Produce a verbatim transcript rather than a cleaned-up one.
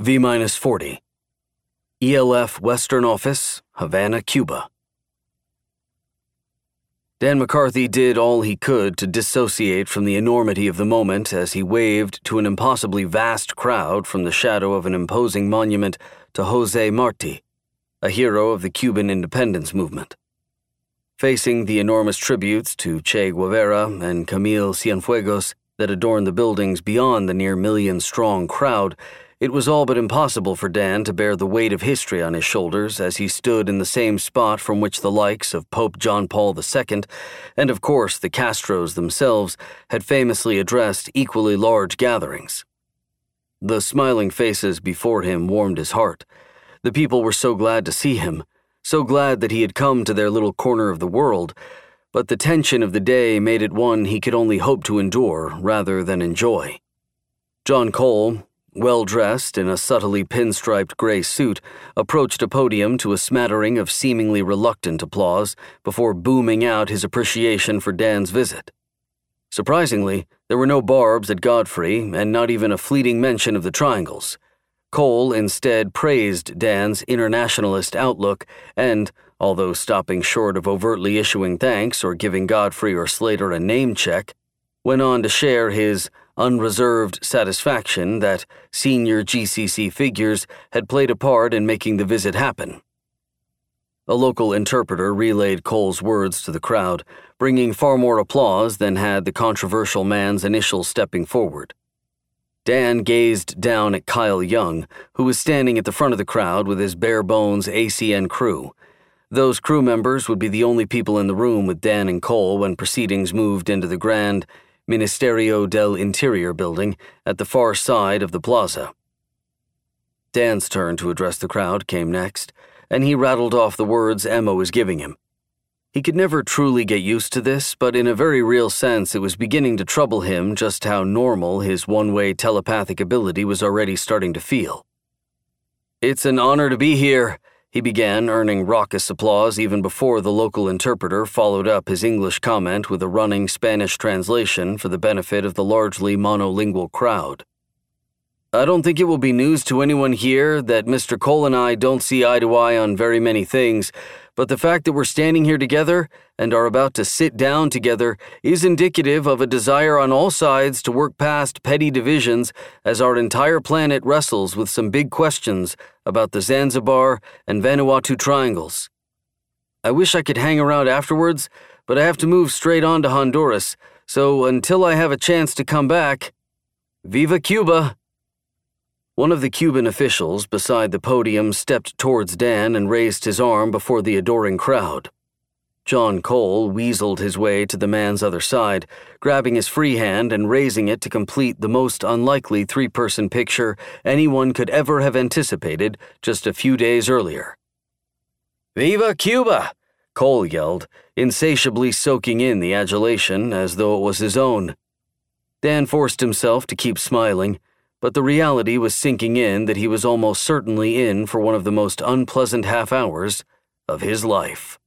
V forty. E L F Western Office, Havana, Cuba. Dan McCarthy did all he could to dissociate from the enormity of the moment as he waved to an impossibly vast crowd from the shadow of an imposing monument to José Martí, a hero of the Cuban independence movement. Facing the enormous tributes to Che Guevara and Camille Cienfuegos that adorned the buildings beyond the near million-strong crowd, it was all but impossible for Dan to bear the weight of history on his shoulders as he stood in the same spot from which the likes of Pope John Paul the Second, and of course the Castros themselves, had famously addressed equally large gatherings. The smiling faces before him warmed his heart. The people were so glad to see him, so glad that he had come to their little corner of the world, but the tension of the day made it one he could only hope to endure rather than enjoy. John Cole, well-dressed in a subtly pinstriped gray suit, approached a podium to a smattering of seemingly reluctant applause before booming out his appreciation for Dan's visit. Surprisingly, there were no barbs at Godfrey and not even a fleeting mention of the triangles. Cole instead praised Dan's internationalist outlook and, although stopping short of overtly issuing thanks or giving Godfrey or Slater a name check, went on to share his unreserved satisfaction that senior G C C figures had played a part in making the visit happen. A local interpreter relayed Cole's words to the crowd, bringing far more applause than had the controversial man's initial stepping forward. Dan gazed down at Kyle Young, who was standing at the front of the crowd with his bare-bones A C N crew. Those crew members would be the only people in the room with Dan and Cole when proceedings moved into the grand Ministerio del Interior building at the far side of the plaza. Dan's turn to address the crowd came next, and he rattled off the words Emma was giving him. He could never truly get used to this, but in a very real sense it was beginning to trouble him just how normal his one-way telepathic ability was already starting to feel. "It's an honor to be here," he began, earning raucous applause even before the local interpreter followed up his English comment with a running Spanish translation for the benefit of the largely monolingual crowd. "I don't think it will be news to anyone here that Mister Cole and I don't see eye to eye on very many things, but the fact that we're standing here together and are about to sit down together is indicative of a desire on all sides to work past petty divisions as our entire planet wrestles with some big questions about the Zanzibar and Vanuatu triangles. I wish I could hang around afterwards, but I have to move straight on to Honduras, so until I have a chance to come back, Viva Cuba!" One of the Cuban officials beside the podium stepped towards Dan and raised his arm before the adoring crowd. John Cole weaseled his way to the man's other side, grabbing his free hand and raising it to complete the most unlikely three-person picture anyone could ever have anticipated just a few days earlier. "Viva Cuba!" Cole yelled, insatiably soaking in the adulation as though it was his own. Dan forced himself to keep smiling, but the reality was sinking in that he was almost certainly in for one of the most unpleasant half hours of his life.